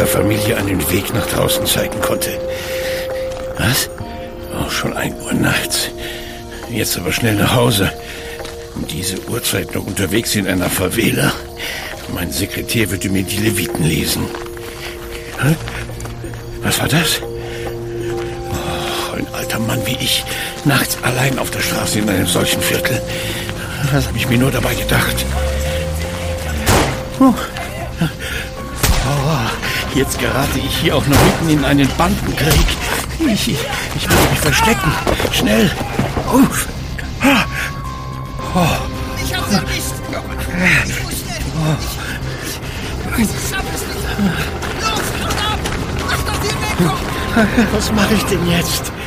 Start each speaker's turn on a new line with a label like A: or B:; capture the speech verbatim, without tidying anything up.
A: Familie einen Weg nach draußen zeigen konnte. Was? Oh, schon ein Uhr nachts. Jetzt aber schnell nach Hause. Um diese Uhrzeit noch unterwegs in einer Favela. Mein Sekretär würde mir die Leviten lesen. Hä? Was war das? Oh, ein alter Mann wie ich, nachts allein auf der Straße in einem solchen Viertel. Was habe ich mir nur dabei gedacht? Oh. Oh, jetzt gerate ich hier auch noch mitten in einen Bandenkrieg. Ich, ich, ich muss mich verstecken. Schnell. Oh. Oh.
B: Ich hab's erwischt. Ich muss schnell. Ich, ich schaff es nicht. Los, kommt ab. Mach, dass ihr wegkommt.
A: Was mache ich denn jetzt?